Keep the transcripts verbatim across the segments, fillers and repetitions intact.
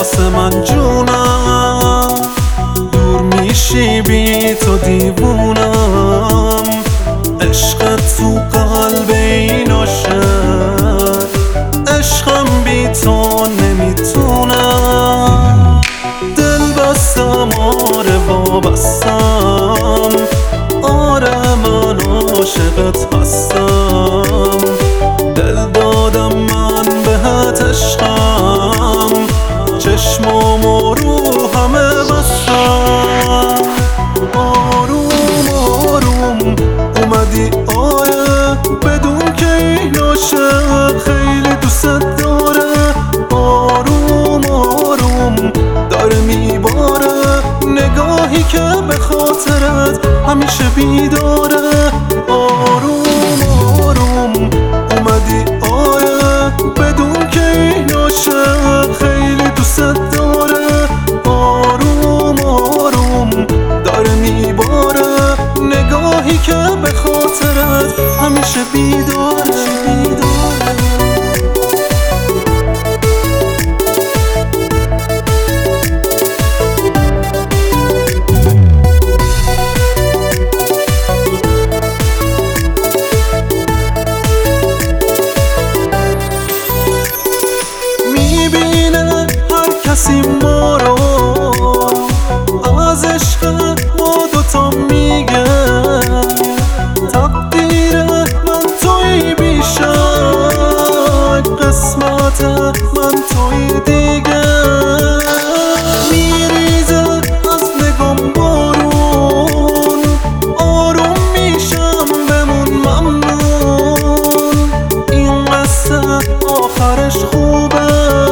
واسه من جونم، دور میشی بی تو دیوونم. عشقت تو قلب این عاشق، عشقم بی تو نمیتونم. دل بستم آره وابستم، آره من عاشقت هستم. دل دادم من بهت عشقم، چشمام و رو همه بستم. آروم آروم اومدی آره، بدون که این عاشق خیلی دوست داره. آروم آروم داره میباره، نگاهی که به خاطرت همیشه بیداره. آروم آروم اومدی آره، بدون که این عاشق خیلی دوست داره. آروم آروم داره میباره، نگاهی که به خاطرت همیشه بیداره. کسی ما رو از عشق ما دوتا میگه، تقدیر من توی بیشک، قسمت من توی دیگه. میریزه از نگام بارون، آروم میشم بمون ممنون. این قصه آخرش خوبه،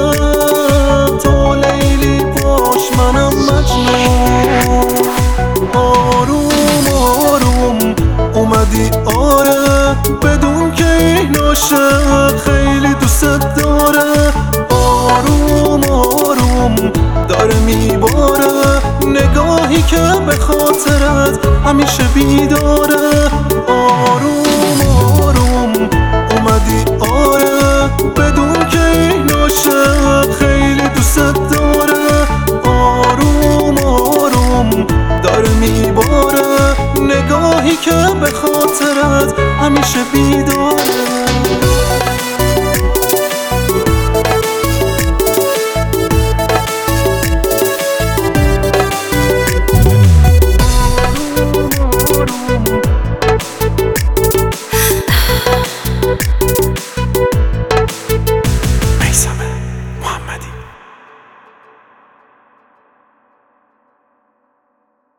منم مجنون. آروم آروم اومدی آره، بدون که این عاشق خیلی دوست داره. آروم آروم داره میباره، نگاهی که به خاطرت همیشه بیداره. آروم آروم اومدی آره، بدون که این عاشق خیلی دوست داره. آروم آروم داره میباره، نگاهی که به خاطرت همیشه بی